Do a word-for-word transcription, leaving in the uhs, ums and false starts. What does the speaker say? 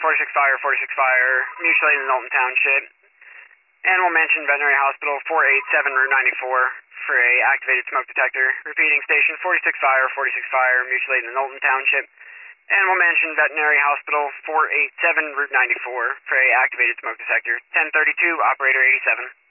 forty-six Fire, forty-six Fire, mutual aid in Knowlton Township. Animal Mansion Veterinary Hospital, four eighty-seven Route ninety-four, for a activated smoke detector. Repeating, station forty-six Fire, forty-six Fire, mutual aid in Knowlton Township. Animal Mansion Veterinary Hospital, four eighty-seven Route ninety-four, for a activated smoke detector. ten thirty-two, operator eighty-seven.